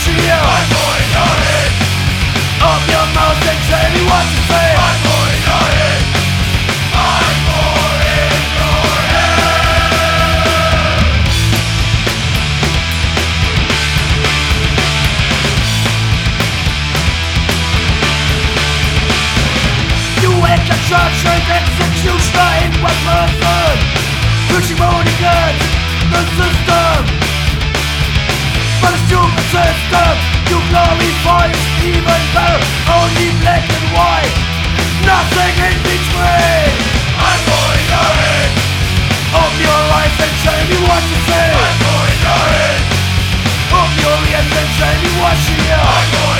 watching you. I'm going your head. Open your mouth and tell me what to say. I'm going your head. I'm going your head. You wake up tortured executioner in one person, pushing morning guns, the system. For the stupid system, you glorify even though only black and white, nothing in between. I'm going your head. Open your eyes and tell me what to say. I'm going your head. Open your ears and tell me what you hear. I'm going